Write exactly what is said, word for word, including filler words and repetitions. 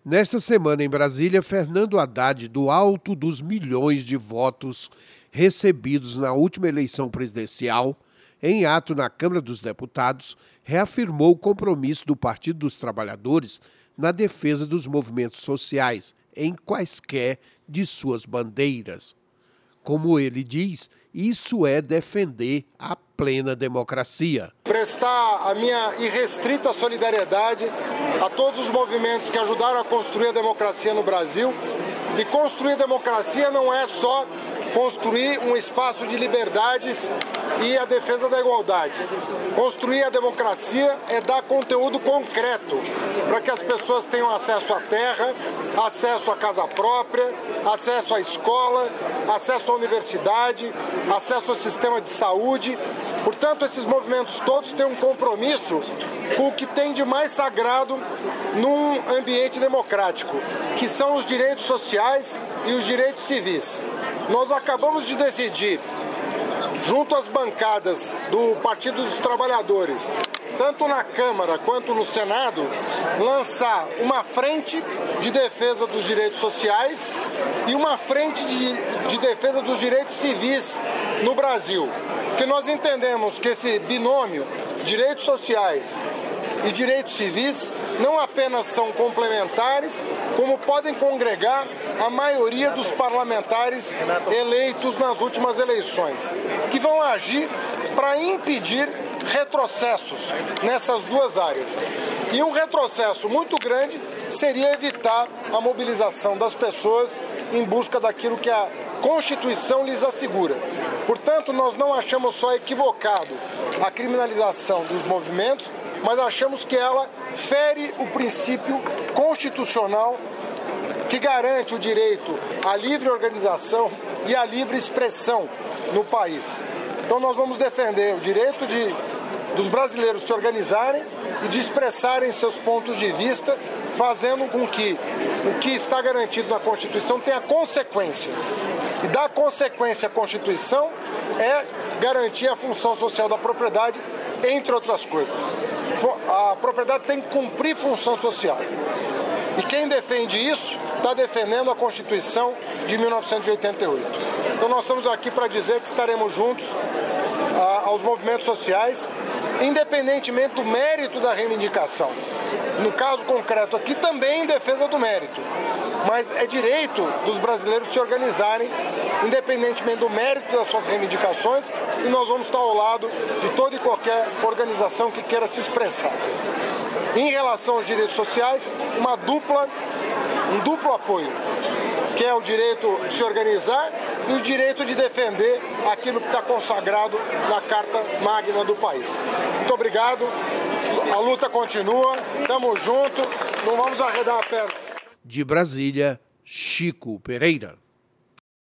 Nesta semana, em Brasília, Fernando Haddad, do alto dos milhões de votos recebidos na última eleição presidencial, em ato na Câmara dos Deputados, reafirmou o compromisso do Partido dos Trabalhadores na defesa dos movimentos sociais, em quaisquer de suas bandeiras. Como ele diz, isso é defender a plena democracia. Prestar a minha irrestrita solidariedade a todos os movimentos que ajudaram a construir a democracia no Brasil. E construir democracia não é só construir um espaço de liberdades e a defesa da igualdade. Construir a democracia é dar conteúdo concreto para que as pessoas tenham acesso à terra, acesso à casa própria, acesso à escola, acesso à universidade, acesso ao sistema de saúde. Portanto, esses movimentos todos têm um compromisso com o que tem de mais sagrado num ambiente democrático, que são os direitos sociais e os direitos civis. Nós acabamos de decidir, junto às bancadas do Partido dos Trabalhadores, tanto na Câmara quanto no Senado, lançar uma frente de defesa dos direitos sociais e uma frente de, de defesa dos direitos civis no Brasil. Porque nós entendemos que esse binômio, direitos sociais e direitos civis, não apenas são complementares, como podem congregar a maioria dos parlamentares eleitos nas últimas eleições, que vão agir para impedir retrocessos nessas duas áreas. E um retrocesso muito grande seria evitar a mobilização das pessoas em busca daquilo que a Constituição lhes assegura. Portanto, nós não achamos só equivocado a criminalização dos movimentos, mas achamos que ela fere o princípio constitucional que garante o direito à livre organização e à livre expressão no país. Então nós vamos defender o direito de, dos brasileiros se organizarem e de expressarem seus pontos de vista, fazendo com que o que está garantido na Constituição tenha consequência. E dar consequência à Constituição é garantir a função social da propriedade, entre outras coisas. A propriedade tem que cumprir função social. E quem defende isso está defendendo a Constituição de mil novecentos e oitenta e oito. Então nós estamos aqui para dizer que estaremos juntos a, aos movimentos sociais, independentemente do mérito da reivindicação. No caso concreto aqui, também em defesa do mérito. Mas é direito dos brasileiros se organizarem, independentemente do mérito das suas reivindicações, e nós vamos estar ao lado de toda e qualquer organização que queira se expressar. Em relação aos direitos sociais, uma dupla, um duplo apoio, que é o direito de se organizar e o direito de defender aquilo que está consagrado na Carta Magna do país. Muito obrigado, a luta continua, estamos juntos, não vamos arredar a perna. De Brasília, Chico Pereira.